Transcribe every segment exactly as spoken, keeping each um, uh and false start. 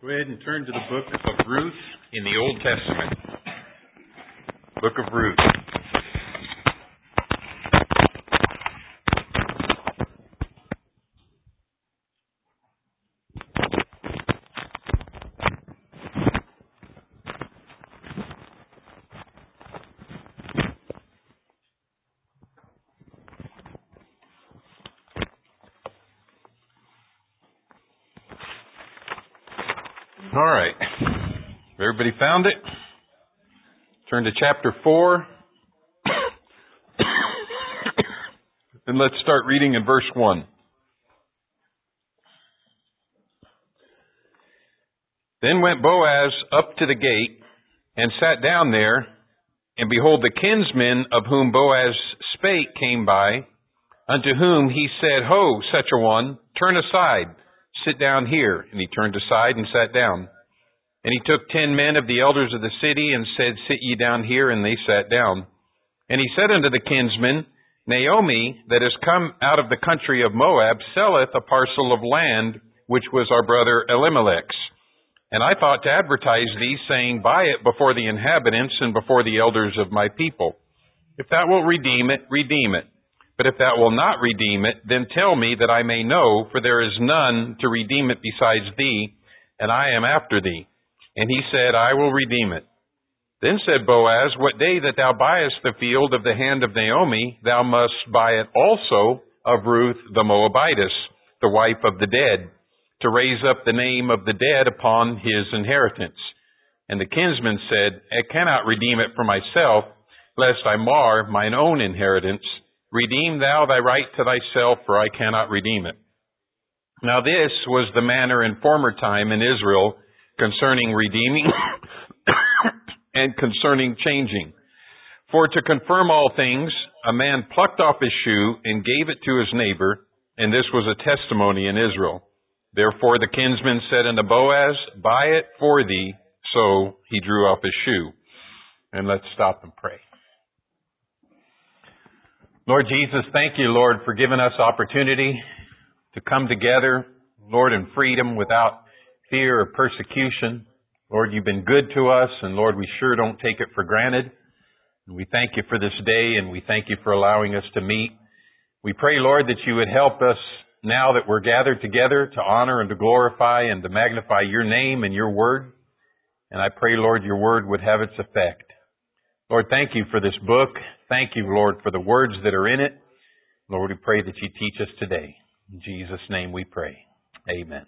Go ahead and turn to the book of Ruth in the Old Testament. Book of Ruth. All right. Everybody found it? Turn to chapter four. And let's start reading in verse one. Then went Boaz up to the gate and sat down there, and behold, the kinsmen of whom Boaz spake came by, unto whom he said, Ho, such a one, turn aside, sit down here. And he turned aside and sat down. And he took ten men of the elders of the city and said, Sit ye down here, and they sat down. And he said unto the kinsmen, Naomi, that is come out of the country of Moab, selleth a parcel of land, which was our brother Elimelech's. And I thought to advertise thee, saying, Buy it before the inhabitants and before the elders of my people. If thou wilt redeem it, redeem it. But if thou wilt not redeem it, then tell me that I may know, for there is none to redeem it besides thee, and I am after thee. And he said, I will redeem it. Then said Boaz, What day that thou buyest the field of the hand of Naomi, thou must buy it also of Ruth the Moabitess, the wife of the dead, to raise up the name of the dead upon his inheritance. And the kinsman said, I cannot redeem it for myself, lest I mar mine own inheritance. Redeem thou thy right to thyself, for I cannot redeem it. Now this was the manner in former time in Israel, concerning redeeming and concerning changing. For to confirm all things, a man plucked off his shoe and gave it to his neighbor, and this was a testimony in Israel. Therefore the kinsman said unto Boaz, Buy it for thee. So he drew off his shoe. And let's stop and pray. Lord Jesus, thank you, Lord, for giving us opportunity to come together, Lord, in freedom without fear or persecution. Lord, you've been good to us, and Lord, we sure don't take it for granted. And we thank you for this day, and we thank you for allowing us to meet. We pray, Lord, that you would help us now that we're gathered together to honor and to glorify and to magnify your name and your word. And I pray, Lord, your word would have its effect. Lord, thank you for this book. Thank you, Lord, for the words that are in it. Lord, we pray that you teach us today. In Jesus' name we pray. Amen.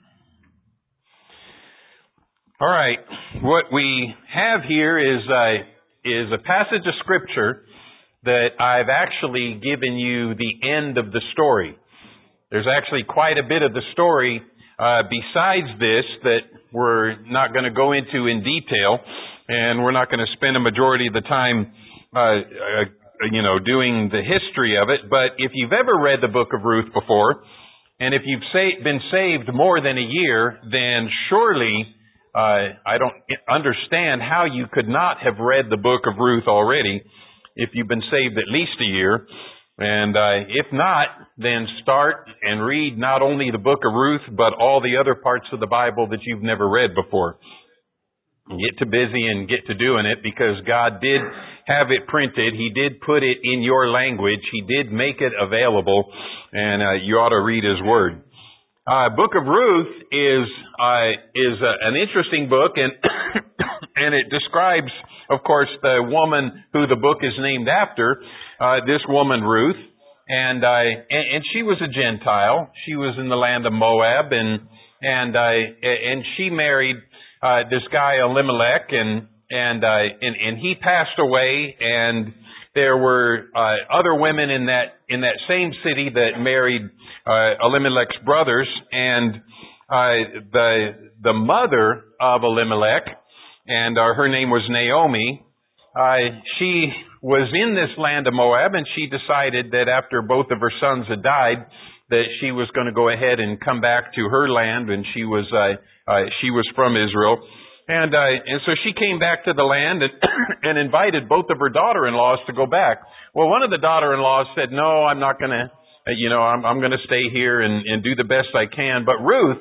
All right, what we have here is a, is a passage of Scripture that I've actually given you the end of the story. There's actually quite a bit of the story uh, besides this that we're not going to go into in detail, and we're not going to spend a majority of the time, uh, uh, you know, doing the history of it. But if you've ever read the book of Ruth before, and if you've sa- been saved more than a year, then surely Uh, I don't understand how you could not have read the book of Ruth already if you've been saved at least a year. And uh, if not, then start and read not only the book of Ruth, but all the other parts of the Bible that you've never read before. Get to busy and get to doing it, because God did have it printed. He did put it in your language. He did make it available, and uh, you ought to read His Word. Uh, book of Ruth is, uh, is uh, an interesting book, and, and it describes, of course, the woman who the book is named after, uh, this woman Ruth, and, uh, and, and she was a Gentile. She was in the land of Moab, and, and, uh, and she married, uh, this guy Elimelech, and, and, uh, and, and he passed away, and there were, uh, other women in that, in that same city that married Uh, Elimelech's brothers, and uh, the the mother of Elimelech, and uh, her name was Naomi. Uh, she was in this land of Moab, and she decided that after both of her sons had died, that she was going to go ahead and come back to her land, and she was uh, uh, she was from Israel, and uh, and so she came back to the land and and invited both of her daughter-in-laws to go back. Well, one of the daughter-in-laws said, "No, I'm not going to." You know, I'm, I'm going to stay here and, and do the best I can. But Ruth,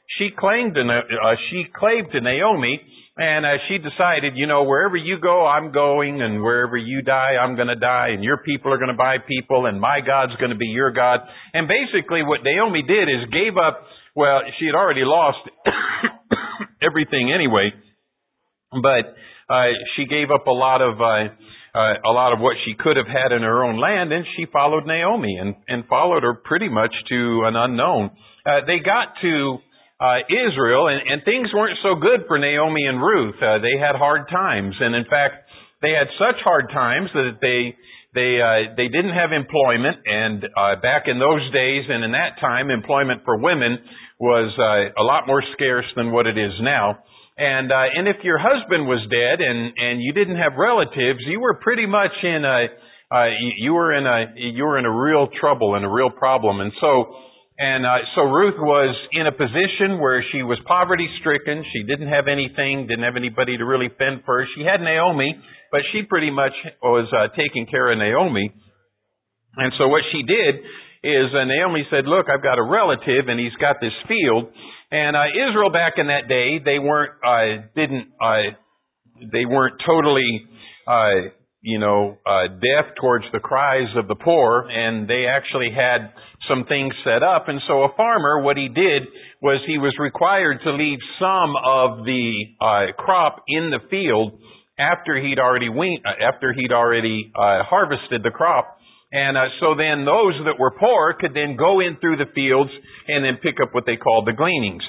she claimed to, uh, she clave to Naomi, and uh, she decided, you know, wherever you go, I'm going, and wherever you die, I'm going to die, and your people are going to buy people, and my God's going to be your God. And basically what Naomi did is gave up, well, she had already lost everything anyway, but uh, she gave up a lot of uh, uh, a lot of what she could have had in her own land, and she followed Naomi and, and followed her pretty much to an unknown. Uh, they got to uh, Israel, and, and things weren't so good for Naomi and Ruth. Uh, they had hard times, and in fact, they had such hard times that they they uh, they didn't have employment. And uh, back in those days, and in that time, employment for women was uh, a lot more scarce than what it is now. And uh, and if your husband was dead and and you didn't have relatives, you were pretty much in a uh, you, you were in a you were in a real trouble and a real problem. And so and uh, so Ruth was in a position where she was poverty stricken. She didn't have anything, didn't have anybody to really fend for her. She had Naomi, but she pretty much was uh, taking care of Naomi. And so what she did is uh, Naomi said, "Look, I've got a relative, and he's got this field." And uh, Israel back in that day, they weren't, uh, didn't, uh, they weren't totally, uh, you know, uh, deaf towards the cries of the poor, and they actually had some things set up. And so a farmer, what he did was he was required to leave some of the uh, crop in the field after he'd already weaned, after he'd already uh, harvested the crop. And uh, so then those that were poor could then go in through the fields and then pick up what they called the gleanings.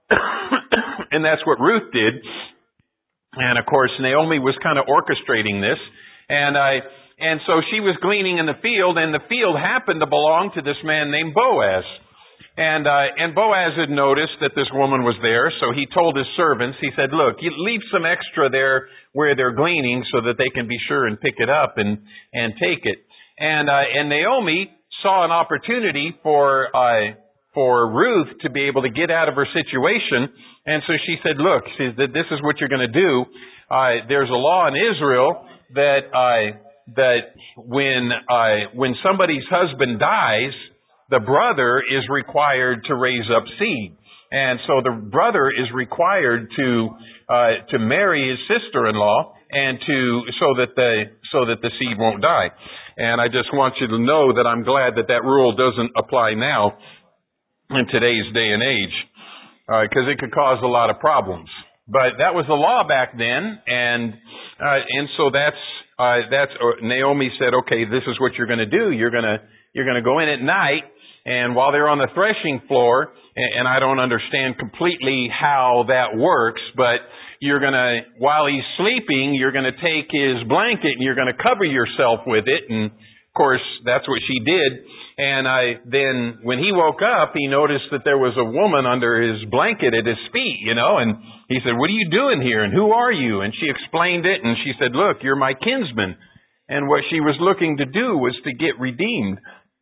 And that's what Ruth did. And of course, Naomi was kind of orchestrating this. And I, and so she was gleaning in the field, and the field happened to belong to this man named Boaz. And uh, and Boaz had noticed that this woman was there, so he told his servants, he said, "Look, you leave some extra there where they're gleaning so that they can be sure and pick it up and, and take it." And uh, and Naomi saw an opportunity for uh, for Ruth to be able to get out of her situation, and so she said, "Look, she said, this is what you're going to do. Uh, there's a law in Israel that uh, that when uh, when somebody's husband dies, the brother is required to raise up seed, and so the brother is required to uh, to marry his sister-in-law, and to so that the so that the seed won't die." And I just want you to know that I'm glad that that rule doesn't apply now in today's day and age, because uh, it could cause a lot of problems. But that was the law back then, and uh, and so that's uh, that's uh, Naomi said, "Okay, this is what you're going to do. You're going to you're going to go in at night, and while they're on the threshing floor, and, and I don't understand completely how that works, but you're going to, while he's sleeping, you're going to take his blanket and you're going to cover yourself with it." And of course, that's what she did. And I, then when he woke up, he noticed that there was a woman under his blanket at his feet, you know, and he said, "What are you doing here? And who are you?" And she explained it, and she said, "Look, you're my kinsman." And what she was looking to do was to get redeemed.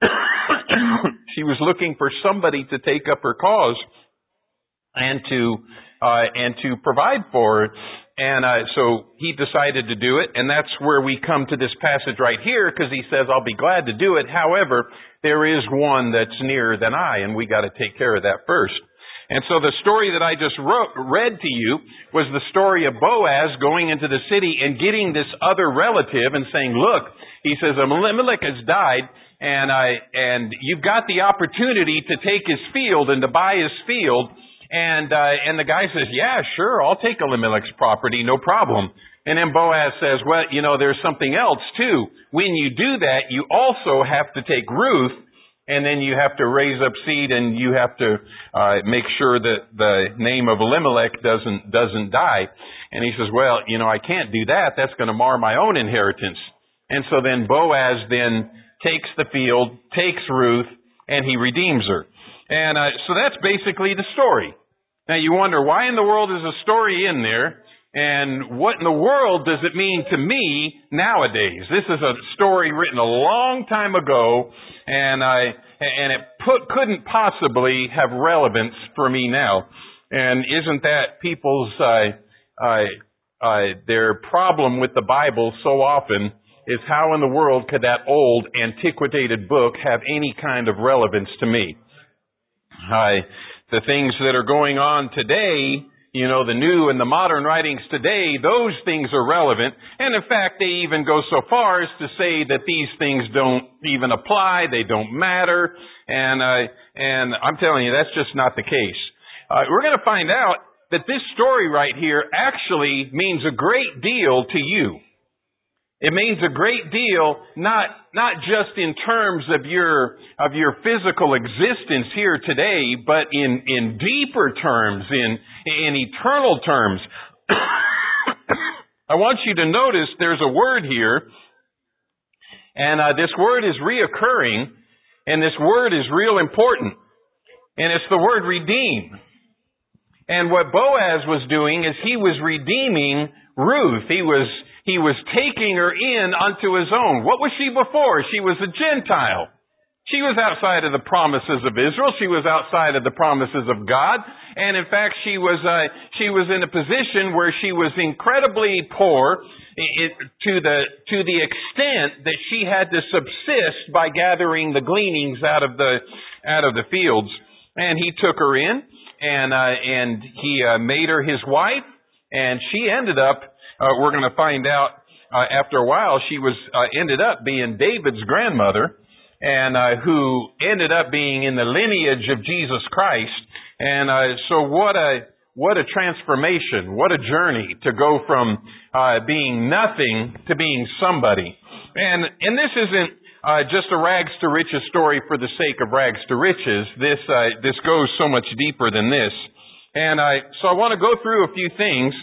She was looking for somebody to take up her cause and to Uh, and to provide for her. And uh, so he decided to do it, and that's where we come to this passage right here, because he says, "I'll be glad to do it. However, there is one that's nearer than I, and we got to take care of that first." And so the story that I just wrote, read to you was the story of Boaz going into the city and getting this other relative and saying, "Look," he says, "Elimelech has died, and I and you've got the opportunity to take his field and to buy his field." And uh, and the guy says, "Yeah, sure, I'll take Elimelech's property, no problem." And then Boaz says, "Well, you know, there's something else too. When you do that, you also have to take Ruth, and then you have to raise up seed, and you have to uh, make sure that the name of Elimelech doesn't doesn't die." And he says, "Well, you know, I can't do that. That's going to mar my own inheritance." And so then Boaz then takes the field, takes Ruth, and he redeems her. And uh, so that's basically the story. Now you wonder, why in the world is a story in there, and what in the world does it mean to me nowadays? This is a story written a long time ago, and I and it put, couldn't possibly have relevance for me now. And isn't that people's uh, uh, uh, their problem with the Bible so often is how in the world could that old antiquated book have any kind of relevance to me? I the things that are going on today, you know, the new and the modern writings today, those things are relevant. And in fact, they even go so far as to say that these things don't even apply, they don't matter. And, uh, and I'm telling you, that's just not the case. Uh, we're going to find out that this story right here actually means a great deal to you. It means a great deal, not, not just in terms of your, of your physical existence here today, but in, in deeper terms, in, in eternal terms. I want you to notice there's a word here, and uh, this word is reoccurring, and this word is real important, and it's the word redeem. And what Boaz was doing is he was redeeming Ruth. He was He was taking her in unto his own. What was she before? She was a Gentile. She was outside of the promises of Israel. She was outside of the promises of God. And in fact, she was uh, she was in a position where she was incredibly poor it, to the to the extent that she had to subsist by gathering the gleanings out of the out of the fields. And he took her in, and uh, and he uh, made her his wife, and she ended up. Uh, we're going to find out uh, after a while she was uh, ended up being David's grandmother, and uh, who ended up being in the lineage of Jesus Christ. And uh, so what a what a transformation, what a journey to go from uh, being nothing to being somebody. And and this isn't uh, just a rags to riches story for the sake of rags to riches. This uh, this goes so much deeper than this. And I so I want to go through a few things.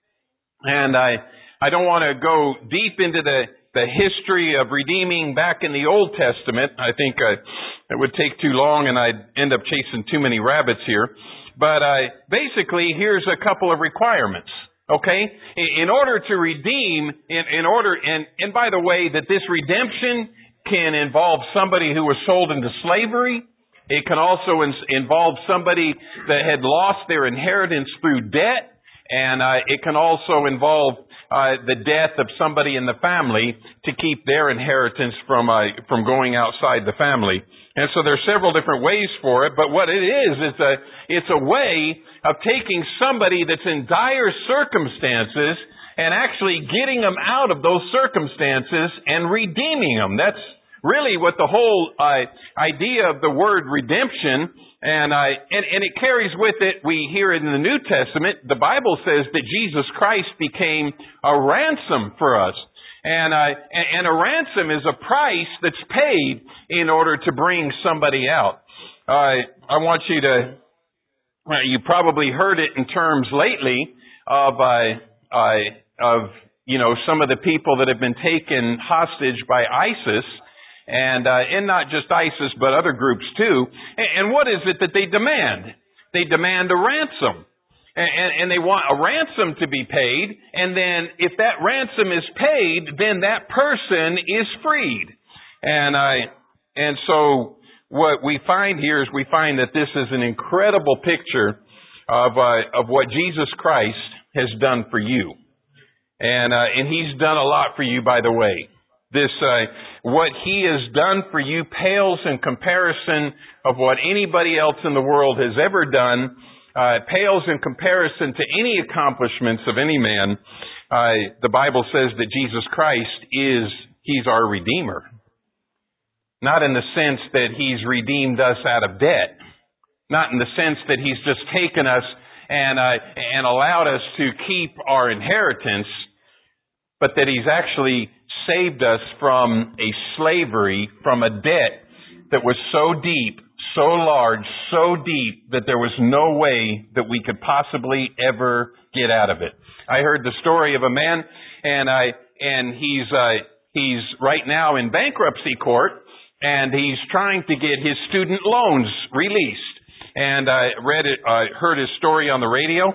And I, I don't want to go deep into the, the history of redeeming back in the Old Testament. I think uh, it would take too long and I'd end up chasing too many rabbits here. But uh, basically, here's a couple of requirements. Okay? In, in order to redeem, in, in order, and, and by the way, that this redemption can involve somebody who was sold into slavery. It can also in, involve somebody that had lost their inheritance through debt. And uh, it can also involve uh, the death of somebody in the family to keep their inheritance from uh, from going outside the family. And so there's several different ways for it. But what it is, it's a it's a way of taking somebody that's in dire circumstances and actually getting them out of those circumstances and redeeming them. That's really what the whole uh, idea of the word redemption. And, uh, and, and it carries with it, we hear in the New Testament, the Bible says that Jesus Christ became a ransom for us. And, uh, and a ransom is a price that's paid in order to bring somebody out. Uh, I want you to, well, you probably heard it in terms lately of, uh, uh, of, you know, some of the people that have been taken hostage by ISIS. And, uh, and not just ISIS, but other groups too. And, and what is it that they demand? They demand a ransom. And, and, and they want a ransom to be paid. And then if that ransom is paid, then that person is freed. And I, and so what we find here is we find that this is an incredible picture of, uh, of what Jesus Christ has done for you. And, uh, and He's done a lot for you, by the way. This, uh, what He has done for you pales in comparison of what anybody else in the world has ever done. Uh, it pales in comparison to any accomplishments of any man. Uh, the Bible says that Jesus Christ is, He's our Redeemer. Not in the sense that He's redeemed us out of debt. Not in the sense that He's just taken us and, uh, and allowed us to keep our inheritance, but that He's actually saved us from a slavery, from a debt that was so deep, so large, so deep that there was no way that we could possibly ever get out of it. I heard the story of a man, and I and he's uh, he's right now in bankruptcy court, and he's trying to get his student loans released. And I read it, uh, heard his story on the radio,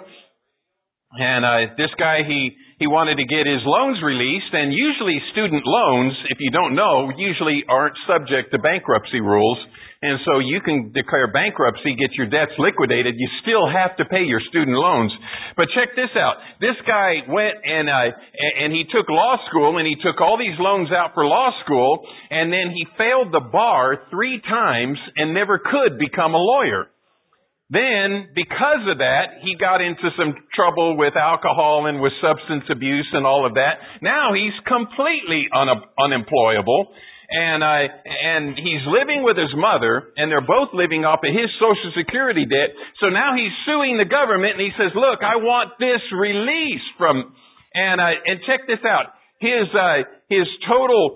and uh, this guy he. He wanted to get his loans released, and usually student loans, if you don't know, usually aren't subject to bankruptcy rules. And so you can declare bankruptcy, get your debts liquidated. You still have to pay your student loans. But check this out. This guy went and uh, and he took law school, and he took all these loans out for law school, and then he failed the bar three times and never could become a lawyer. Then, because of that, he got into some trouble with alcohol and with substance abuse and all of that. Now he's completely un- unemployable. And uh, and he's living with his mother, and they're both living off of his Social Security debt. So now he's suing the government, and he says, "Look, I want this release from." And uh, and check this out: his uh, his total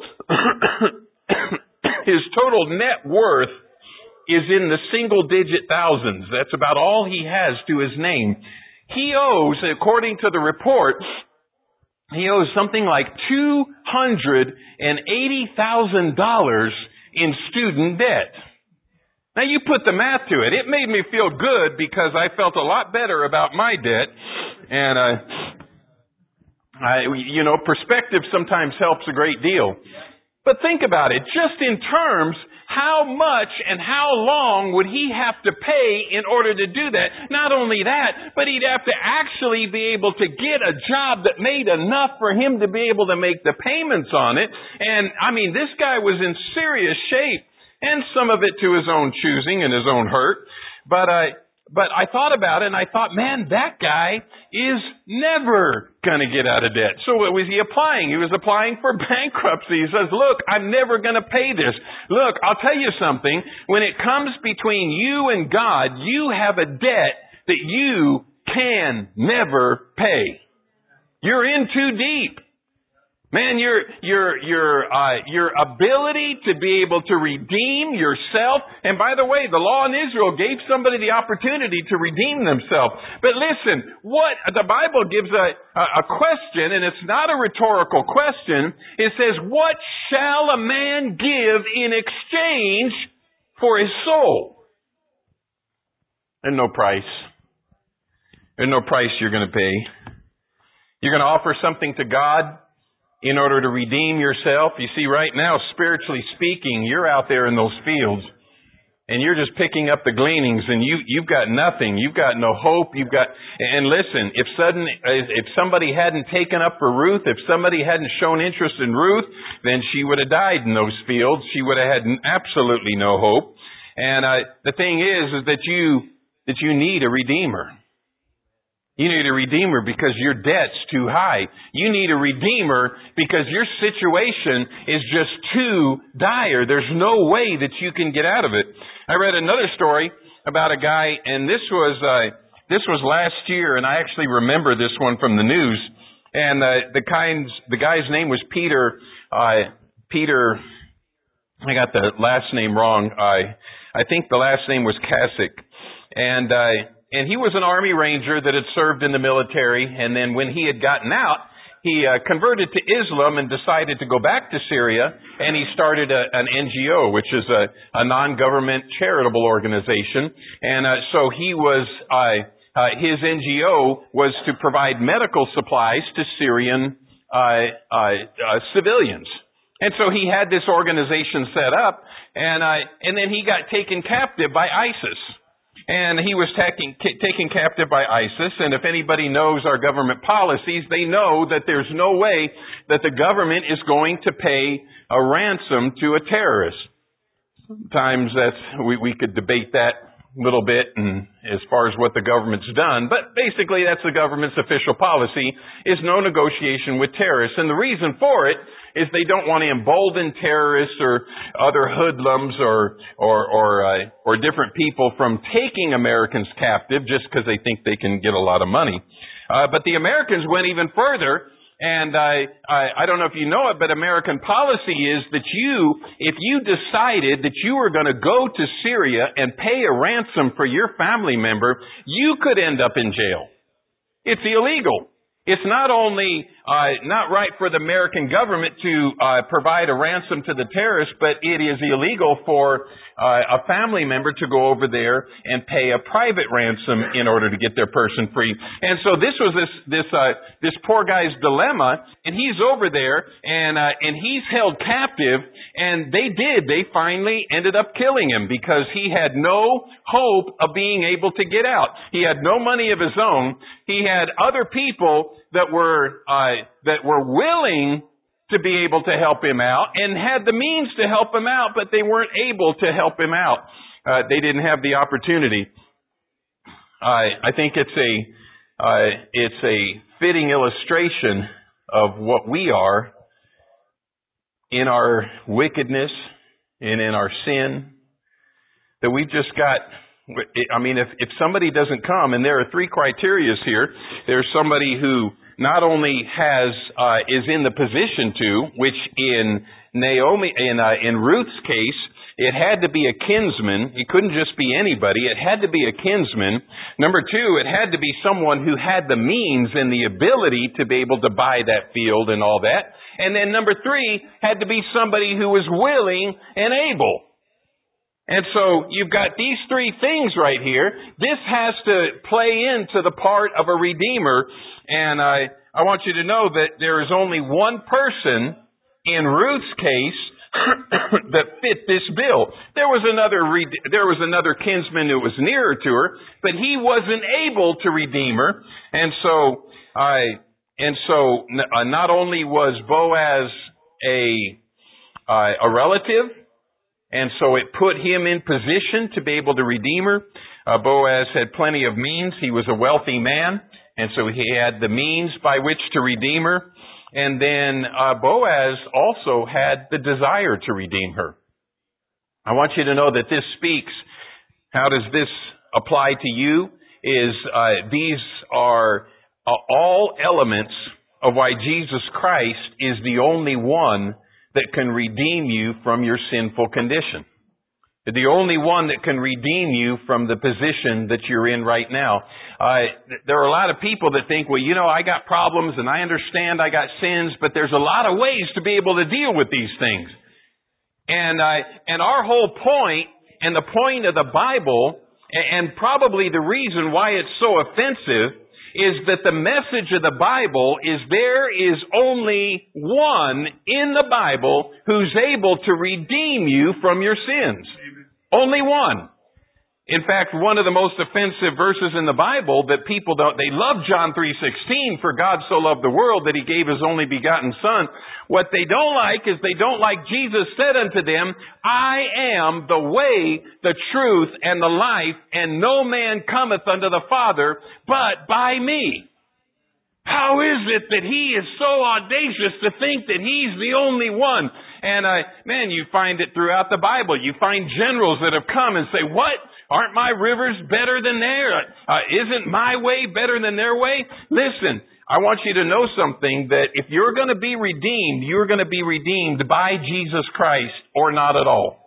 his total net worth is in the single digit thousands. That's about all he has to his name. He owes, according to the report, he owes something like two hundred eighty thousand dollars in student debt. Now you put the math to it. It made me feel good because I felt a lot better about my debt. And, uh, I, you know, perspective sometimes helps a great deal. But think about it, just in terms, how much and how long would he have to pay in order to do that? Not only that, but he'd have to actually be able to get a job that made enough for him to be able to make the payments on it. And, I mean, this guy was in serious shape, and some of it to his own choosing and his own hurt. But, uh, But I thought about it, and I thought, man, that guy is never going to get out of debt. So what was he applying? He was applying for bankruptcy. He says, look, I'm never going to pay this. Look, I'll tell you something. When it comes between you and God, you have a debt that you can never pay. You're in too deep. Man, your your your uh, your ability to be able to redeem yourself, and by the way, the law in Israel gave somebody the opportunity to redeem themselves. But listen, what the Bible gives a, a a question, and it's not a rhetorical question. It says, "What shall a man give in exchange for his soul?" There's no price. There's no price you're going to pay. You're going to offer something to God in order to redeem yourself. You see, right now, spiritually speaking, you're out there in those fields and you're just picking up the gleanings, and you, you've got nothing. You've got no hope. You've got, and listen, if sudden, if somebody hadn't taken up for Ruth, if somebody hadn't shown interest in Ruth, then she would have died in those fields. She would have had absolutely no hope. And, uh, the thing is, is that you, that you need a redeemer. You need a redeemer because your debt's too high. You need a redeemer because your situation is just too dire. There's no way that you can get out of it. I read another story about a guy, and this was uh, this was last year, and I actually remember this one from the news. And uh, the kinds, the guy's name was Peter. Uh, Peter, I got the last name wrong. I I think the last name was Kasich, and. Uh, And he was an Army Ranger that had served in the military, and then when he had gotten out, he uh, converted to Islam and decided to go back to Syria, and he started a, an N G O, which is a, a non-government charitable organization. And uh, so he was, uh, uh, his N G O was to provide medical supplies to Syrian uh, uh, uh, civilians. And so he had this organization set up, and uh, and then he got taken captive by ISIS. And he was taking, taken captive by ISIS. And if anybody knows our government policies, they know that there's no way that the government is going to pay a ransom to a terrorist. Sometimes that's, we, we could debate that a little bit and as far as what the government's done. But basically that's the government's official policy, is no negotiation with terrorists. And the reason for it is they don't want to embolden terrorists or other hoodlums or or or, uh, or different people from taking Americans captive just because they think they can get a lot of money. Uh, but the Americans went even further, and I, I I don't know if you know it, but American policy is that you, if you decided that you were going to go to Syria and pay a ransom for your family member, you could end up in jail. It's illegal. It's not only uh, not right for the American government to uh, provide a ransom to the terrorists, but it is illegal for uh, a family member to go over there and pay a private ransom in order to get their person free. And so this was this this uh, this poor guy's dilemma, and he's over there, and uh, and he's held captive. And they did. They finally ended up killing him because he had no hope of being able to get out. He had no money of his own. He had other people that were uh, that were willing to be able to help him out and had the means to help him out, but they weren't able to help him out. Uh, they didn't have the opportunity. I I think it's a uh, it's a fitting illustration of what we are in our wickedness and in our sin, that we've just got, I mean, if, if somebody doesn't come, and there are three criterias here, there's somebody who not only has, uh, is in the position to, which in Naomi, in, uh, in Ruth's case, it had to be a kinsman. It couldn't just be anybody. It had to be a kinsman. Number two, it had to be someone who had the means and the ability to be able to buy that field and all that. And then number three, had to be somebody who was willing and able. And so you've got these three things right here. This has to play into the part of a redeemer. And I, I want you to know that there is only one person in Ruth's case that fit this bill. There was another there was another kinsman who was nearer to her, but he wasn't able to redeem her. And so I and so uh, not only was Boaz a uh, a relative, and so it put him in position to be able to redeem her. Uh, Boaz had plenty of means. He was a wealthy man, and so he had the means by which to redeem her. And then uh, Boaz also had the desire to redeem her. I want you to know that this speaks. How does this apply to you? Is uh, these are uh, all elements of why Jesus Christ is the only one that can redeem you from your sinful condition. The only one that can redeem you from the position that you're in right now. Uh, there are a lot of people that think, well, you know, I got problems and I understand I got sins, but there's a lot of ways to be able to deal with these things. And, uh, and our whole point, and the point of the Bible, and probably the reason why it's so offensive, is that the message of the Bible is there is only one in the Bible who's able to redeem you from your sins. Only one. In fact, one of the most offensive verses in the Bible that people don't, they love John three sixteen, for God so loved the world that He gave His only begotten Son. What they don't like is they don't like Jesus said unto them, I am the way, the truth, and the life, and no man cometh unto the Father but by me. How is it that he is so audacious to think that he's the only one? And, uh, man, you find it throughout the Bible. You find generals that have come and say, what? Aren't my rivers better than theirs? Uh, isn't my way better than their way? Listen, I want you to know something, that if you're going to be redeemed, you're going to be redeemed by Jesus Christ or not at all.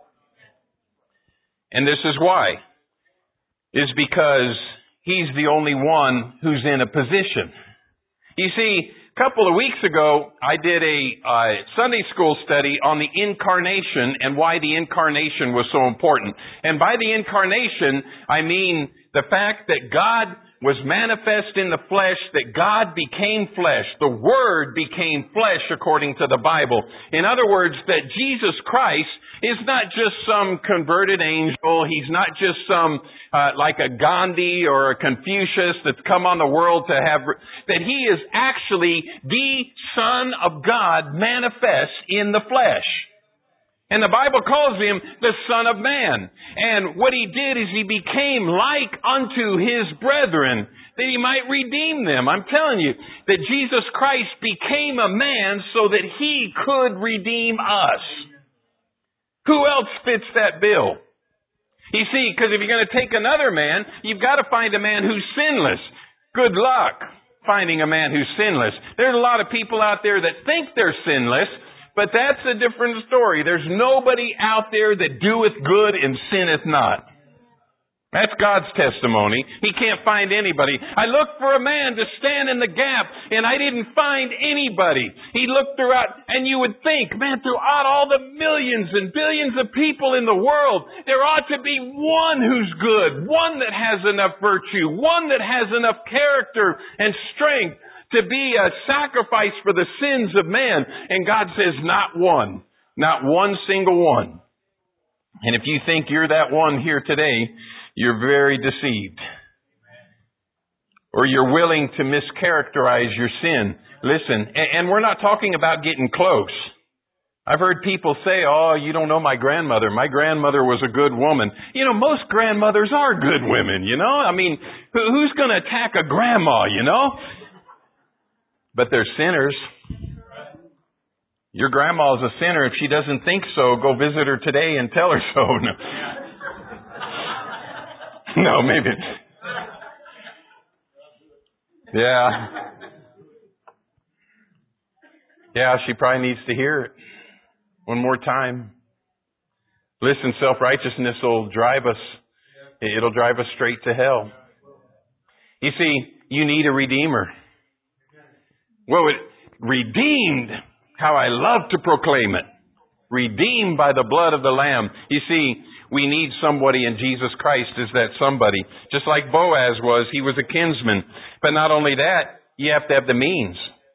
And this is why. Is because He's the only one who's in a position. You see, a couple of weeks ago, I did a uh, Sunday school study on the incarnation and why the incarnation was so important. And by the incarnation, I mean the fact that God was manifest in the flesh, that God became flesh. The Word became flesh according to the Bible. In other words, that Jesus Christ is not just some converted angel. He's not just some, uh, like a Gandhi or a Confucius that's come on the world to have, that He is actually the Son of God manifest in the flesh. And the Bible calls Him the Son of Man. And what He did is He became like unto His brethren, that He might redeem them. I'm telling you that Jesus Christ became a man so that He could redeem us. Who else fits that bill? You see, because if you're going to take another man, you've got to find a man who's sinless. Good luck finding a man who's sinless. There's a lot of people out there that think they're sinless, but that's a different story. There's nobody out there that doeth good and sinneth not. That's God's testimony. He can't find anybody. I looked for a man to stand in the gap, and I didn't find anybody. He looked throughout, and you would think, man, throughout all the millions and billions of people in the world, there ought to be one who's good, one that has enough virtue, one that has enough character and strength to be a sacrifice for the sins of man. And God says, not one. Not one single one. And if you think you're that one here today, you're very deceived. Or you're willing to mischaracterize your sin. Listen, and we're not talking about getting close. I've heard people say, oh, you don't know my grandmother. My grandmother was a good woman. You know, most grandmothers are good women, you know? I mean, who's going to attack a grandma, you know? But they're sinners. Your grandma is a sinner. If she doesn't think so, go visit her today and tell her so. No, no maybe. Yeah. Yeah, she probably needs to hear it one more time. Listen, self-righteousness will drive us. It'll drive us straight to hell. You see, you need a redeemer. Well, it, redeemed, how I love to proclaim it. Redeemed by the blood of the Lamb. You see, we need somebody, and Jesus Christ is that somebody. Just like Boaz was, he was a kinsman. But not only that, you have to have the means.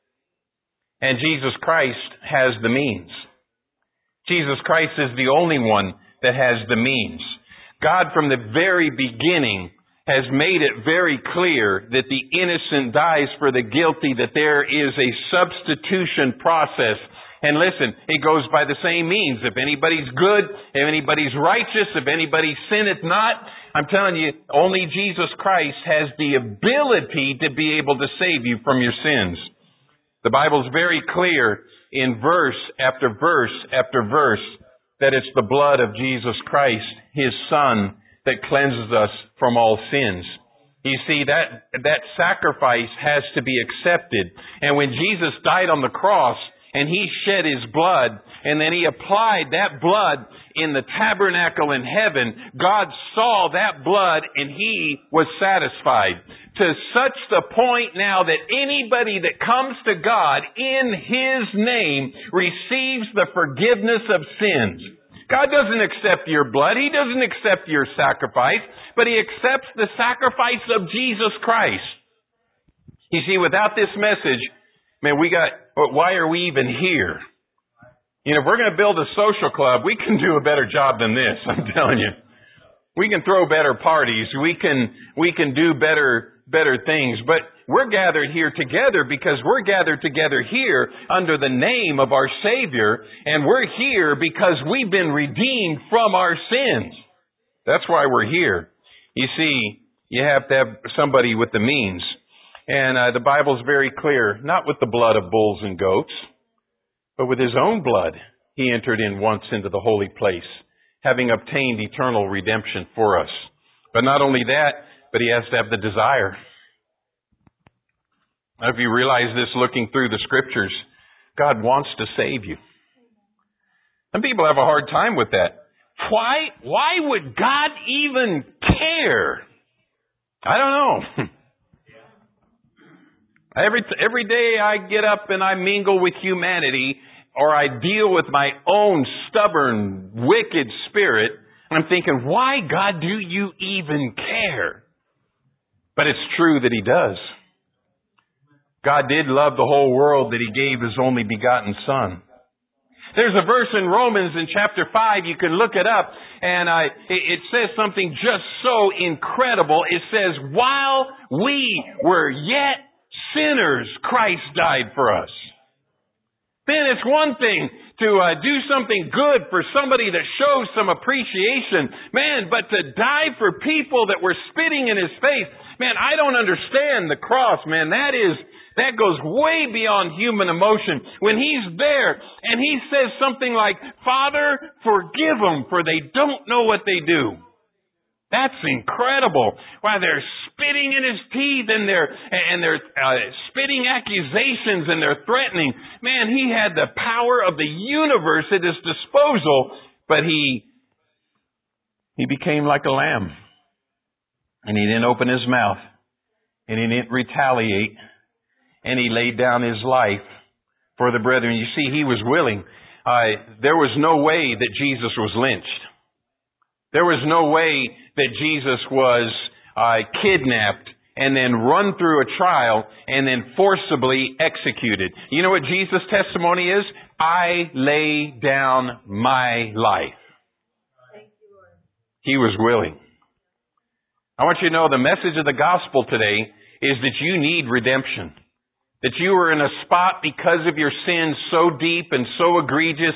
And Jesus Christ has the means. Jesus Christ is the only one that has the means. God from the very beginning has made it very clear that the innocent dies for the guilty, that there is a substitution process. And listen, it goes by the same means. If anybody's good, if anybody's righteous, if anybody sinneth not, I'm telling you, only Jesus Christ has the ability to be able to save you from your sins. The Bible's very clear in verse after verse after verse that it's the blood of Jesus Christ, His Son, that cleanses us from all sins. You see, that, that sacrifice has to be accepted. And when Jesus died on the cross and He shed His blood and then He applied that blood in the tabernacle in heaven, God saw that blood and He was satisfied. To such the point now that anybody that comes to God in His name receives the forgiveness of sins. God doesn't accept your blood. He doesn't accept your sacrifice, but He accepts the sacrifice of Jesus Christ. You see, without this message, man, we got, why are we even here? You know, if we're going to build a social club, we can do a better job than this, I'm telling you. We can throw better parties. We can, we can do better better things. But we're gathered here together because we're gathered together here under the name of our Savior, and we're here because we've been redeemed from our sins. That's why we're here. You see, you have to have somebody with the means. And uh, the Bible's very clear, not with the blood of bulls and goats, but with His own blood, He entered in once into the holy place, having obtained eternal redemption for us. But not only that, but He has to have the desire. Now, if you realize this looking through the Scriptures, God wants to save you. Some people have a hard time with that. Why, why would God even care? I don't know. Every, every day I get up and I mingle with humanity, or I deal with my own stubborn, wicked spirit, and I'm thinking, why, God, do you even care? But it's true that He does. God did love the whole world that He gave His only begotten Son. There's a verse in Romans in chapter five, you can look it up, and uh, it, it says something just so incredible. It says, while we were yet sinners, Christ died for us. Man, it's one thing to uh, do something good for somebody that shows some appreciation. Man, but to die for people that were spitting in His face. Man, I don't understand the cross, man. That is, that goes way beyond human emotion. When He's there and He says something like, Father, forgive them, for they don't know what they do. That's incredible. Why, they're spitting in His teeth and they're, and they're uh, spitting accusations and they're threatening. Man, He had the power of the universe at His disposal, but He, He became like a lamb. And He didn't open His mouth. And He didn't retaliate. And He laid down His life for the brethren. You see, He was willing. Uh, there was no way that Jesus was lynched. There was no way that Jesus was uh, kidnapped and then run through a trial and then forcibly executed. You know what Jesus' testimony is? I lay down my life. Thank you, Lord. He was willing. I want you to know the message of the gospel today is that you need redemption. That you are in a spot because of your sins so deep and so egregious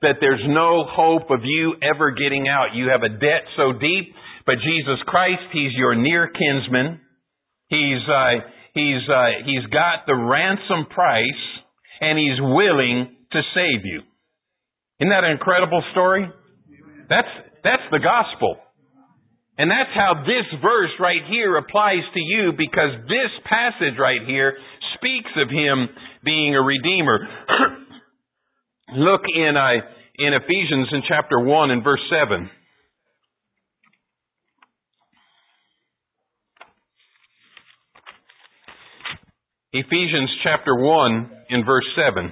that there's no hope of you ever getting out. You have a debt so deep, but Jesus Christ, He's your near kinsman. He's, uh, he's, uh, He's got the ransom price, and He's willing to save you. Isn't that an incredible story? That's, that's the gospel. And that's how this verse right here applies to you, because this passage right here speaks of Him being a redeemer. Look in uh, in Ephesians in chapter one and verse seven. Ephesians chapter one in verse seven.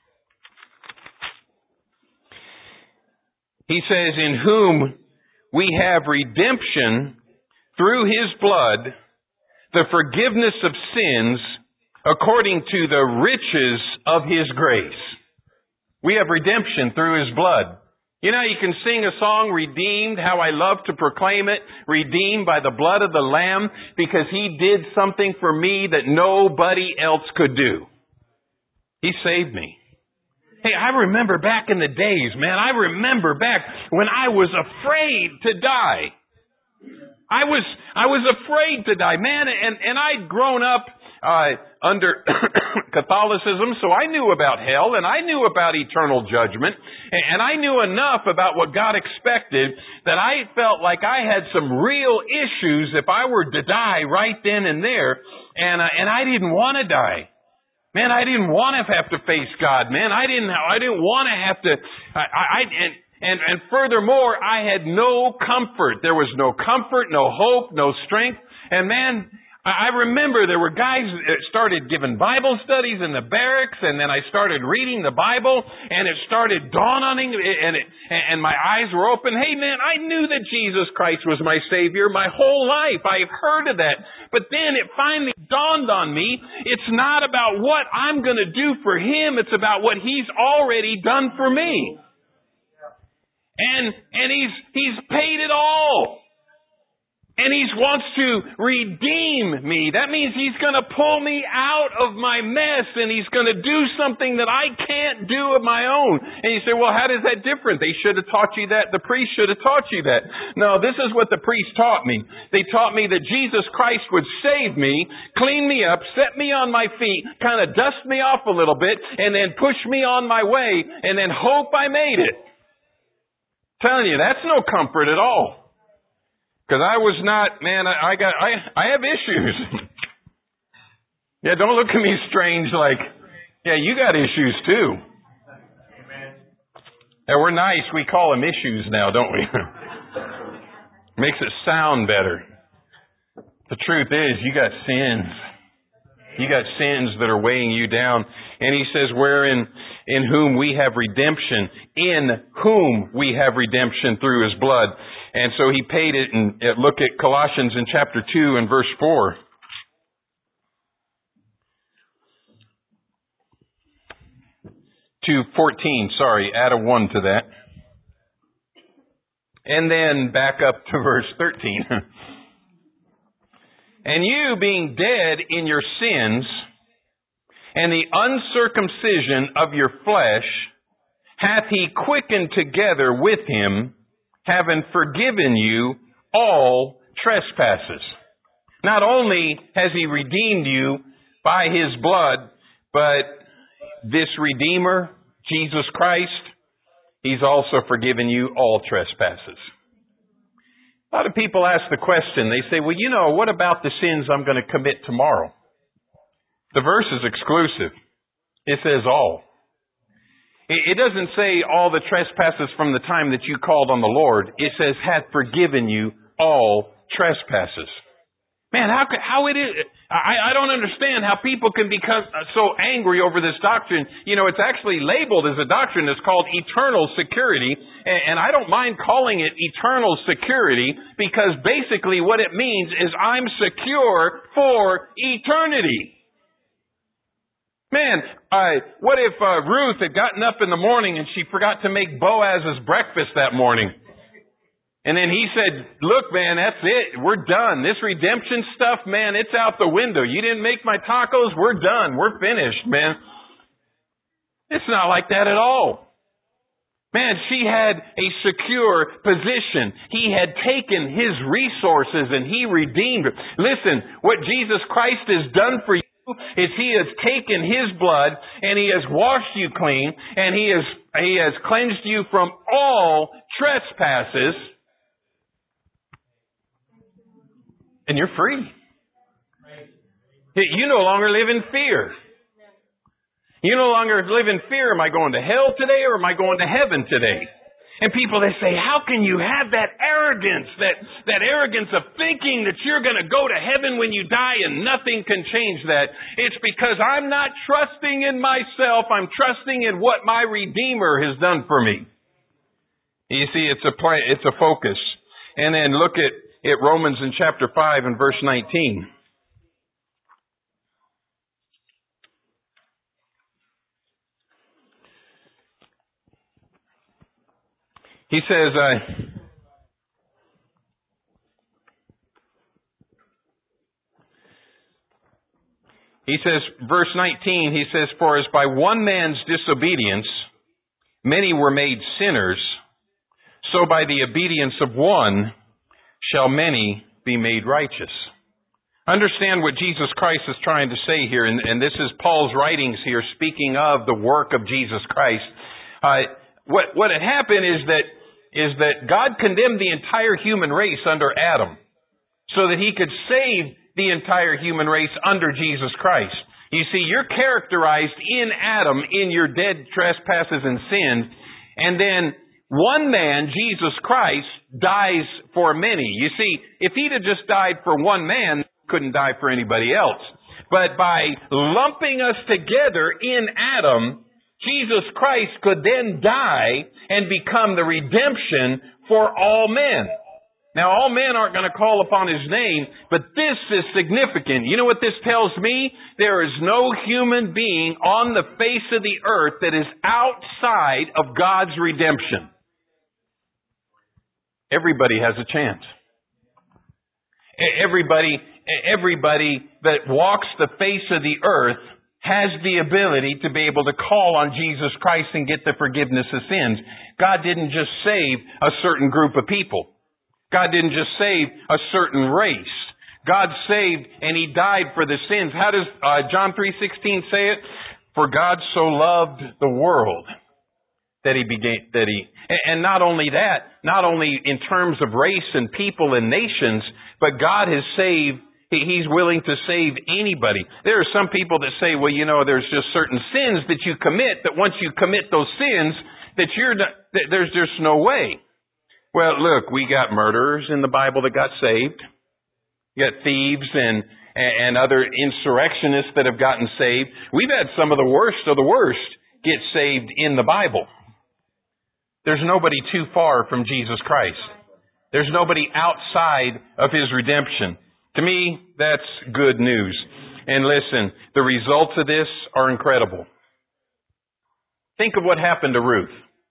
He says, in whom we have redemption through His blood, the forgiveness of sins, according to the riches of His grace. We have redemption through His blood. You know, you can sing a song, Redeemed, how I love to proclaim it, redeemed by the blood of the Lamb, because He did something for me that nobody else could do. He saved me. Hey, I remember back in the days, man, I remember back when I was afraid to die. I was, I was afraid to die, man, and, and I'd grown up, uh, under Catholicism, so I knew about hell, and I knew about eternal judgment, and I knew enough about what God expected that I felt like I had some real issues if I were to die right then and there, and, uh, and I didn't want to die. Man, I didn't want to have to face God, man. I didn't, I didn't want to have to, I, I, and, and, and furthermore, I had no comfort. There was no comfort, no hope, no strength. And man, I remember there were guys that started giving Bible studies in the barracks, and then I started reading the Bible, and it started dawning, and it, and my eyes were open. Hey man, I knew that Jesus Christ was my Savior my whole life. I've heard of that. But then it finally dawned on me, it's not about what I'm going to do for Him, it's about what He's already done for me. And, and He's, He's paid it all. And He wants to redeem me. That means He's going to pull me out of my mess, and He's going to do something that I can't do of my own. And you say, well, how is that different? They should have taught you that. The priest should have taught you that. No, this is what the priest taught me. They taught me that Jesus Christ would save me, clean me up, set me on my feet, kind of dust me off a little bit, and then push me on my way, and then hope I made it. I'm telling you, that's no comfort at all. Because I was not, man, I, I got, I, I have issues. Yeah, don't look at me strange like, yeah, you got issues too. Amen. Yeah, we're nice. We call them issues now, don't we? Makes it sound better. The truth is, you got sins. You got sins that are weighing you down. And He says, wherein, in whom we have redemption, in whom we have redemption through His blood. And so He paid it. And look at Colossians in chapter two and verse four. two fourteen, sorry, add a one to that. And then back up to verse thirteen. And you, being dead in your sins and the uncircumcision of your flesh, hath He quickened together with Him, having forgiven you all trespasses. Not only has He redeemed you by His blood, but this Redeemer, Jesus Christ, He's also forgiven you all trespasses. A lot of people ask the question, they say, well, you know, what about the sins I'm going to commit tomorrow? The verse is exclusive. It says all. It doesn't say all the trespasses from the time that you called on the Lord. It says, hath forgiven you all trespasses. Man, how how it is? I, I don't understand how people can become so angry over this doctrine. You know, it's actually labeled as a doctrine that's called eternal security, and, and I don't mind calling it eternal security because basically what it means is I'm secure for eternity. Man, I, what if uh, Ruth had gotten up in the morning and she forgot to make Boaz's breakfast that morning? And then he said, look, man, that's it. We're done. This redemption stuff, man, it's out the window. You didn't make my tacos. We're done. We're finished, man. It's not like that at all. Man, she had a secure position. He had taken his resources and he redeemed her. Listen, what Jesus Christ has done for you is he has taken his blood and he has washed you clean and he has, he has cleansed you from all trespasses. And you're free. You no longer live in fear. You no longer live in fear. Am I going to hell today or am I going to heaven today? And people, they say, how can you have that arrogance, that, that arrogance of thinking that you're going to go to heaven when you die and nothing can change that? It's because I'm not trusting in myself. I'm trusting in what my Redeemer has done for me. You see, it's a play, it's a focus. And then look at, at Romans in chapter five and verse nineteen. He says, uh, he says, verse nineteen, he says, for as by one man's disobedience many were made sinners, so by the obedience of one shall many be made righteous. Understand what Jesus Christ is trying to say here, and, and this is Paul's writings here speaking of the work of Jesus Christ. Uh, what, what had happened is that is that God condemned the entire human race under Adam so that he could save the entire human race under Jesus Christ. You see, you're characterized in Adam in your dead trespasses and sins, and then one man, Jesus Christ, dies for many. You see, if he'd have just died for one man, he couldn't die for anybody else. But by lumping us together in Adam, Jesus Christ could then die and become the redemption for all men. Now, all men aren't going to call upon his name, but this is significant. You know what this tells me? There is no human being on the face of the earth that is outside of God's redemption. Everybody has a chance. Everybody, everybody that walks the face of the earth has the ability to be able to call on Jesus Christ and get the forgiveness of sins. God didn't just save a certain group of people. God didn't just save a certain race. God saved and he died for the sins. How does uh, John three sixteen say it? For God so loved the world that he began, that he, and not only that, not only in terms of race and people and nations, but God has saved. He's willing to save anybody. There are some people that say, well, you know, there's just certain sins that you commit, that once you commit those sins, that you're not, that there's just no way. Well, look, we got murderers in the Bible that got saved. You got thieves and, and other insurrectionists that have gotten saved. We've had some of the worst of the worst get saved in the Bible. There's nobody too far from Jesus Christ. There's nobody outside of his redemption. To me, that's good news. And listen, the results of this are incredible. Think of what happened to Ruth.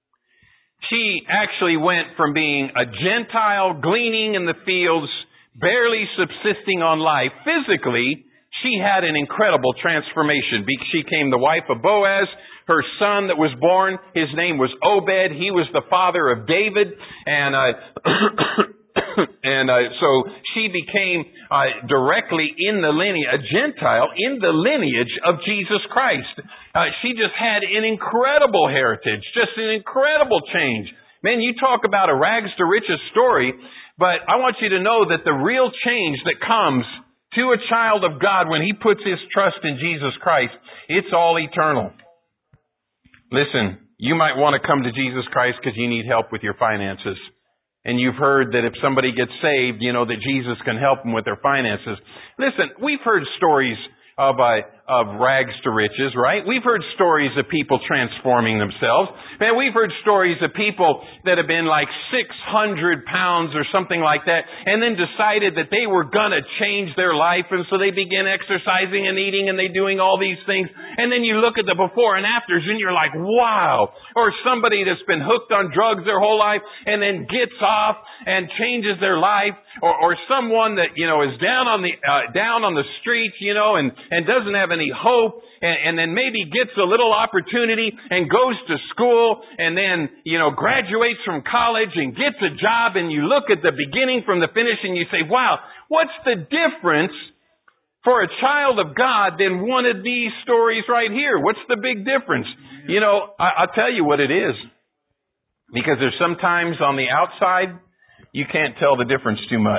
She actually went from being a Gentile gleaning in the fields, barely subsisting on life. Physically, she had an incredible transformation. She became the wife of Boaz. Her son that was born, his name was Obed. He was the father of David. And uh, and uh, so she became uh, directly in the lineage, a Gentile in the lineage of Jesus Christ. Uh, she just had an incredible heritage, just an incredible change. Man, you talk about a rags to riches story, but I want you to know that the real change that comes to a child of God when he puts his trust in Jesus Christ, it's all eternal. Listen, you might want to come to Jesus Christ because you need help with your finances. And you've heard that if somebody gets saved, you know, that Jesus can help them with their finances. Listen, we've heard stories of uh, of rags to riches, right? We've heard stories of people transforming themselves. Man, we've heard stories of people that have been like six hundred pounds or something like that, and then decided that they were going to change their life, and so they begin exercising and eating, and they doing all these things. And then you look at the before and afters, and you're like, wow. Or somebody that's been hooked on drugs their whole life, and then gets off and changes their life. Or, or someone that, you know, is down on the uh, down on the streets, you know, and, and doesn't have any hope, and, and then maybe gets a little opportunity and goes to school and then, you know, graduates from college and gets a job, and you look at the beginning from the finish and you say, wow, what's the difference for a child of God than one of these stories right here? What's the big difference? You know, I, I'll tell you what it is. Because there's sometimes on the outside, you can't tell the difference too much.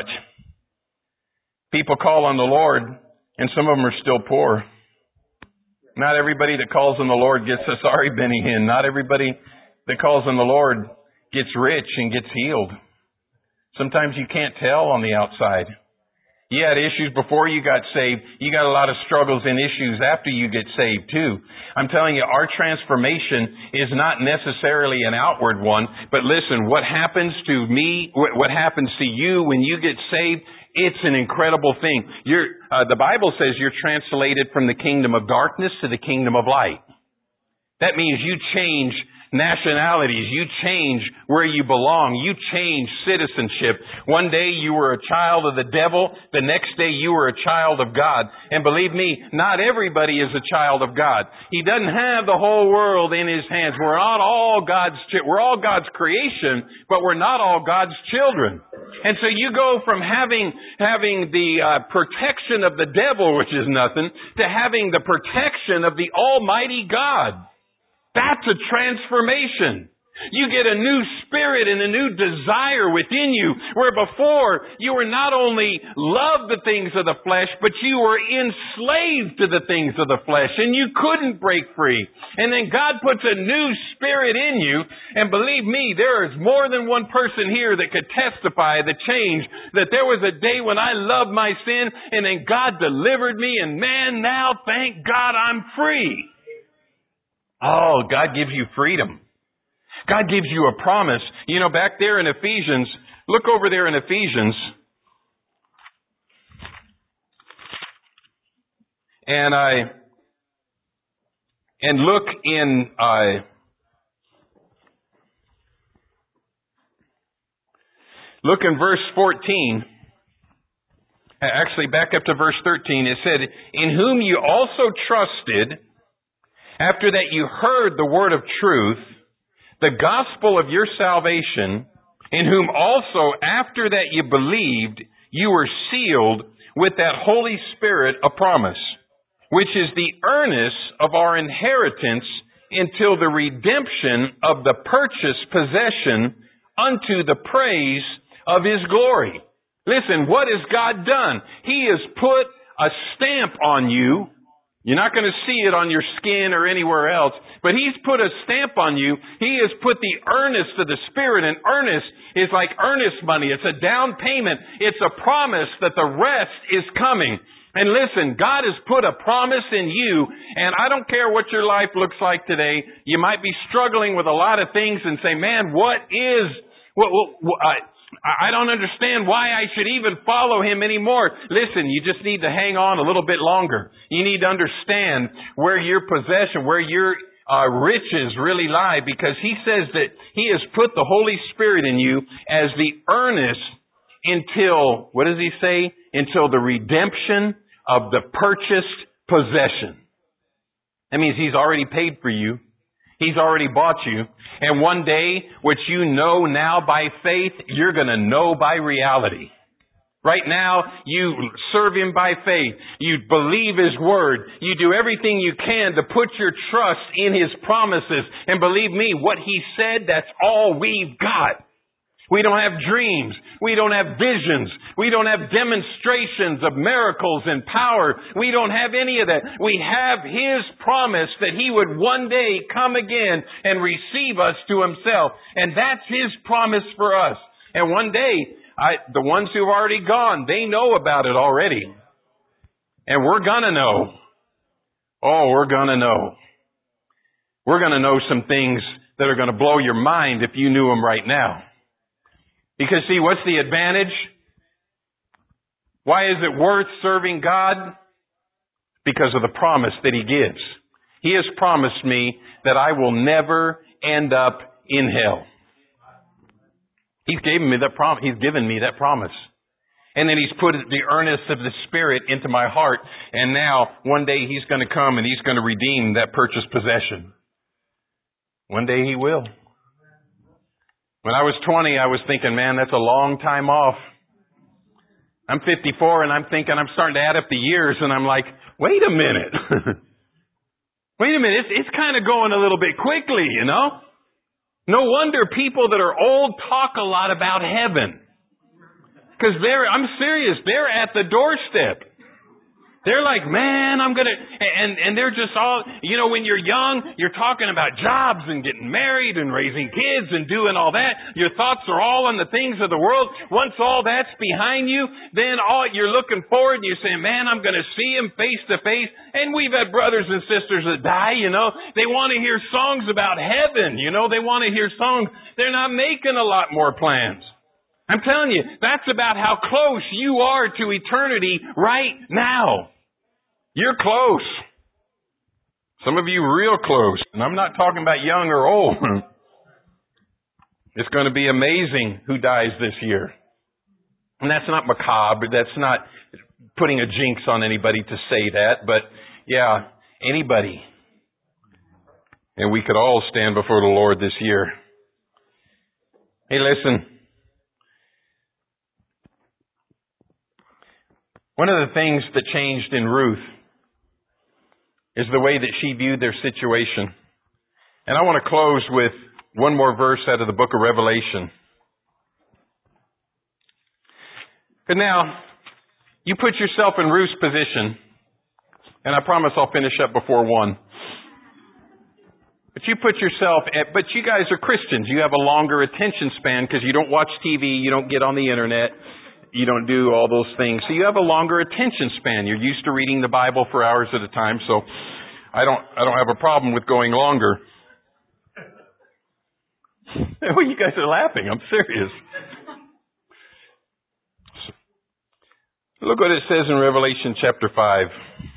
People call on the Lord, and some of them are still poor. Not everybody that calls on the Lord gets a sorry Benny Hinn. Not everybody that calls on the Lord gets rich and gets healed. Sometimes you can't tell on the outside. You had issues before you got saved. You got a lot of struggles and issues after you get saved too. I'm telling you, our transformation is not necessarily an outward one. But listen, what happens to me, what happens to you when you get saved, it's an incredible thing. You're, uh, the Bible says you're translated from the kingdom of darkness to the kingdom of light. That means you change nationalities. You change where you belong. You change citizenship. One day you were a child of the devil. The next day you were a child of God. And believe me, not everybody is a child of God. He doesn't have the whole world in His hands. We're not all God's, we're all God's creation, but we're not all God's children. And so you go from having, having the uh, protection of the devil, which is nothing, to having the protection of the Almighty God. That's a transformation. You get a new spirit and a new desire within you, where before you were not only loved the things of the flesh, but you were enslaved to the things of the flesh, and you couldn't break free. And then God puts a new spirit in you, and believe me, there is more than one person here that could testify the change, that there was a day when I loved my sin, and then God delivered me, and man, now thank God I'm free. Oh, God gives you freedom. God gives you a promise. You know, back there in Ephesians, look over there in Ephesians. And I, and look in, uh, look in verse fourteen. Actually, back up to verse thirteen. It said, in whom you also trusted, after that you heard the word of truth, the gospel of your salvation, in whom also after that you believed, you were sealed with that Holy Spirit of promise, which is the earnest of our inheritance until the redemption of the purchased possession unto the praise of His glory. Listen, what has God done? He has put a stamp on you. You're not going to see it on your skin or anywhere else, but He's put a stamp on you. He has put the earnest of the Spirit, and earnest is like earnest money. It's a down payment. It's a promise that the rest is coming. And listen, God has put a promise in you, and I don't care what your life looks like today. You might be struggling with a lot of things and say, man, what is, what, what, what I, I don't understand why I should even follow Him anymore. Listen, you just need to hang on a little bit longer. You need to understand where your possession, where your uh, riches really lie, because He says that He has put the Holy Spirit in you as the earnest until, what does He say? Until the redemption of the purchased possession. That means He's already paid for you. He's already bought you. And one day, what you know now by faith, you're going to know by reality. Right now, you serve Him by faith. You believe His Word. You do everything you can to put your trust in His promises. And believe me, what He said, that's all we've got. We don't have dreams. We don't have visions. We don't have demonstrations of miracles and power. We don't have any of that. We have His promise that He would one day come again and receive us to Himself. And that's His promise for us. And one day, I, the ones who've already gone, they know about it already. And we're gonna know. Oh, we're gonna know. We're gonna know some things that are gonna blow your mind if you knew them right now. Because see, what's the advantage? Why is it worth serving God? Because of the promise that He gives. He has promised me that I will never end up in hell. He's given me that prom- He's given me that promise. And then He's put the earnest of the Spirit into my heart. And now, one day He's going to come and He's going to redeem that purchased possession. One day He will. When I was twenty, I was thinking, man, that's a long time off. I'm fifty-four and I'm thinking, I'm starting to add up the years and I'm like, wait a minute. Wait a minute. It's, it's kind of going a little bit quickly, you know? No wonder people that are old talk a lot about heaven. Because they're, I'm serious, they're at the doorstep. They're like, man, I'm going to, and, and they're just all, you know, when you're young, you're talking about jobs and getting married and raising kids and doing all that. Your thoughts are all on the things of the world. Once all that's behind you, then all you're looking forward and you're saying, man, I'm going to see Him face to face. And we've had brothers and sisters that die, you know. They want to hear songs about heaven, you know. They want to hear songs. They're not making a lot more plans. I'm telling you, that's about how close you are to eternity right now. You're close. Some of you real close. And I'm not talking about young or old. It's going to be amazing who dies this year. And that's not macabre. That's not putting a jinx on anybody to say that. But yeah, anybody. And we could all stand before the Lord this year. Hey, listen. One of the things that changed in Ruth is the way that she viewed their situation. And I want to close with one more verse out of the book of Revelation. But now, you put yourself in Ruth's position, and I promise I'll finish up before one. But you put yourself, at, but you guys are Christians. You have a longer attention span because you don't watch T V, you don't get on the internet. You don't do all those things. So you have a longer attention span. You're used to reading the Bible for hours at a time, so I don't I don't have a problem with going longer. Well, you guys are laughing. I'm serious. Look what it says in Revelation chapter five.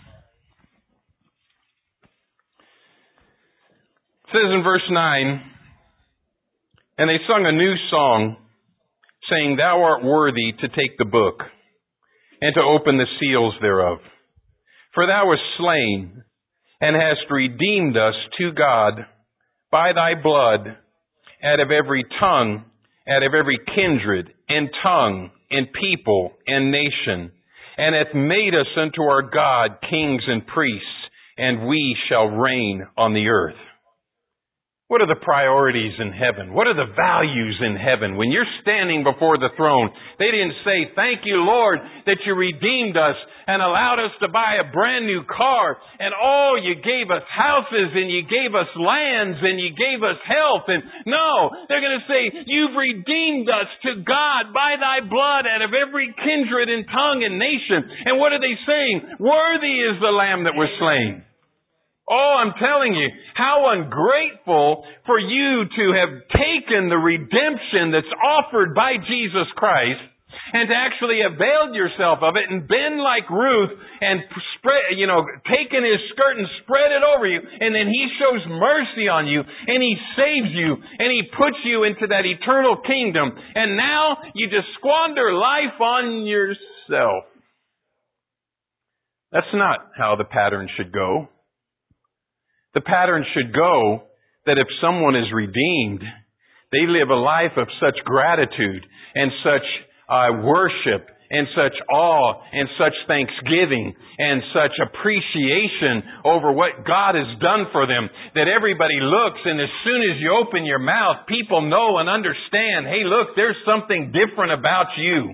It says in verse nine, and they sung a new song, saying, Thou art worthy to take the book, and to open the seals thereof. For thou wast slain, and hast redeemed us to God by thy blood out of every tongue, out of every kindred, and tongue, and people, and nation, and hath made us unto our God kings and priests, and we shall reign on the earth. What are the priorities in heaven? What are the values in heaven? When you're standing before the throne, they didn't say, thank you, Lord, that you redeemed us and allowed us to buy a brand new car. And oh, you gave us houses and you gave us lands and you gave us health. And no, they're going to say, you've redeemed us to God by thy blood out of every kindred and tongue and nation. And what are they saying? Worthy is the Lamb that was slain. Oh, I'm telling you, how ungrateful for you to have taken the redemption that's offered by Jesus Christ and to actually availed yourself of it and been like Ruth and spread, you know, taken his skirt and spread it over you, and then He shows mercy on you and He saves you and He puts you into that eternal kingdom, and now you just squander life on yourself. That's not how the pattern should go. The pattern should go that if someone is redeemed, they live a life of such gratitude and such uh, worship and such awe and such thanksgiving and such appreciation over what God has done for them that everybody looks, and as soon as you open your mouth, people know and understand, hey, look, there's something different about you.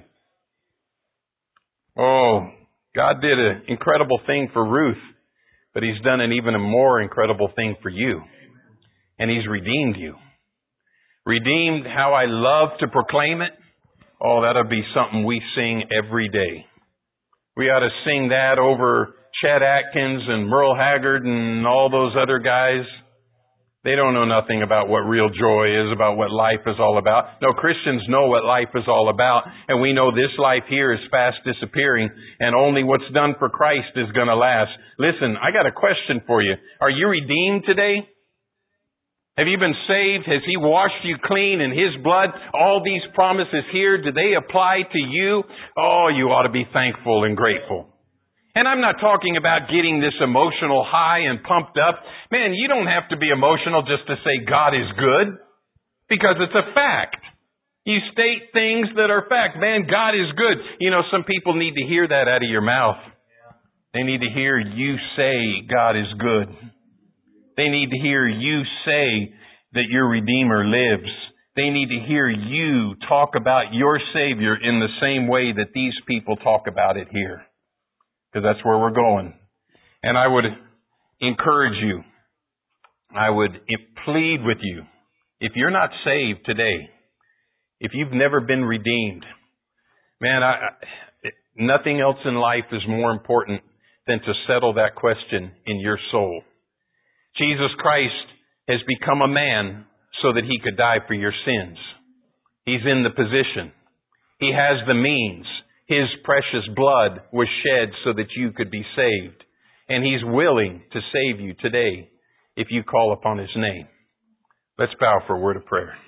Oh, God did an incredible thing for Ruth. But He's done an even a more incredible thing for you. And He's redeemed you. Redeemed, how I love to proclaim it. Oh, that'll be something we sing every day. We ought to sing that over Chet Atkins and Merle Haggard and all those other guys. They don't know nothing about what real joy is, about what life is all about. No, Christians know what life is all about, and we know this life here is fast disappearing, and only what's done for Christ is going to last. Listen, I got a question for you. Are you redeemed today? Have you been saved? Has He washed you clean in His blood? All these promises here, do they apply to you? Oh, you ought to be thankful and grateful. And I'm not talking about getting this emotional high and pumped up. Man, you don't have to be emotional just to say God is good, because it's a fact. You state things that are fact. Man, God is good. You know, some people need to hear that out of your mouth. They need to hear you say God is good. They need to hear you say that your Redeemer lives. They need to hear you talk about your Savior in the same way that these people talk about it here. Because that's where we're going. And I would encourage you, I would plead with you, if you're not saved today, if you've never been redeemed, man, I, I, nothing else in life is more important than to settle that question in your soul. Jesus Christ has become a man so that He could die for your sins. He's in the position. He has the means. His precious blood was shed so that you could be saved. And He's willing to save you today if you call upon His name. Let's bow for a word of prayer.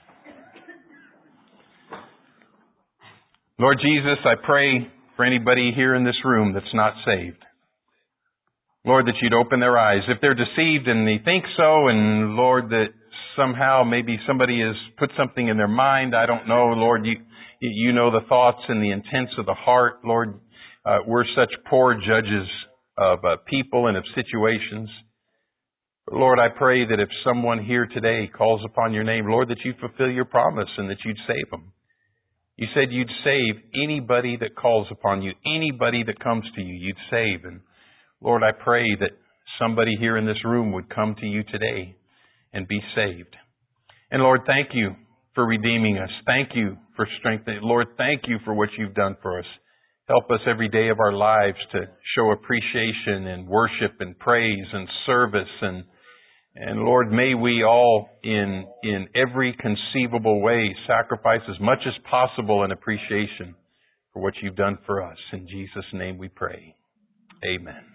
Lord Jesus, I pray for anybody here in this room that's not saved. Lord, that You'd open their eyes. If they're deceived and they think so, and Lord, that somehow maybe somebody has put something in their mind, I don't know, Lord, You You know the thoughts and the intents of the heart. Lord, uh, we're such poor judges of uh, people and of situations. But Lord, I pray that if someone here today calls upon Your name, Lord, that You'd fulfill Your promise and that You'd save them. You said You'd save anybody that calls upon You, anybody that comes to You, You'd save. And Lord, I pray that somebody here in this room would come to You today and be saved. And Lord, thank You for redeeming us. Thank You for strengthening. Lord, thank You for what You've done for us. Help us every day of our lives to show appreciation and worship and praise and service. And, and Lord, may we all in, in every conceivable way sacrifice as much as possible in appreciation for what You've done for us. In Jesus' name we pray. Amen.